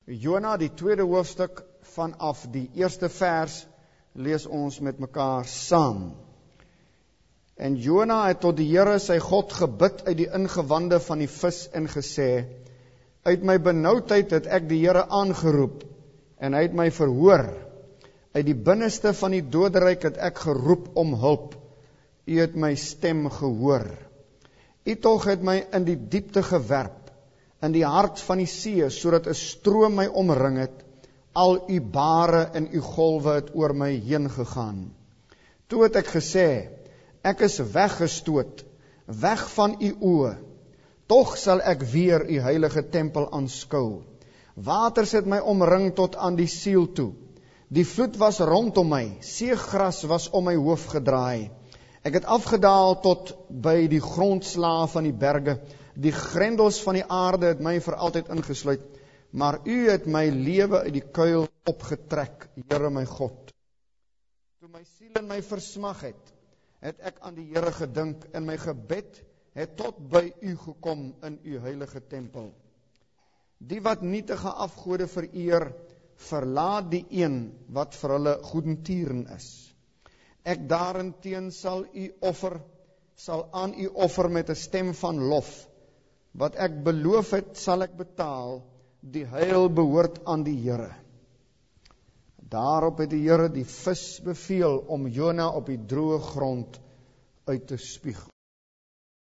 Jona, die tweede hoofstuk, vanaf die eerste vers, lees ons met mekaar saam. En Jona het tot die Here sy God gebid uit die ingewande van die vis en gesê, uit my benoudheid het ek die Here aangeroep, en hy het my verhoor. Uit die binneste van die doderyk het ek geroep om hulp. U het my stem gehoor. U tog het my in die diepte gewerp, in die hart van die see, sodat 'n stroom my omring het. Al u bare en u golwe het oor my heen gegaan. Toe het ek gesê, ek is weggestoot, weg van u oë. Tog sal ek weer u heilige tempel aanskou. Waters het my omring tot aan die siel toe. Die vloed was rondom my, seegras was om my hoof gedraai. Ek het afgedaal tot by die grondslae van die berge. Die grendels van die aarde het my vir altyd ingesluit. Maar u het my lewe uit die kuil opgetrek, Here my God. Toe my siel in my versmag het ek aan die Here gedink, en my gebed het tot by u gekom in u heilige tempel. Die wat nietige afgode vereer, verlaat die een wat vir hulle goedentieren is. Ek daarenteen sal aan u offer met 'n stem van lof. Wat ek beloof het, sal ek betaal. Die heil behoort aan die Here. Daarop het die Here die vis beveel om Jona op die droë grond uit te spieg.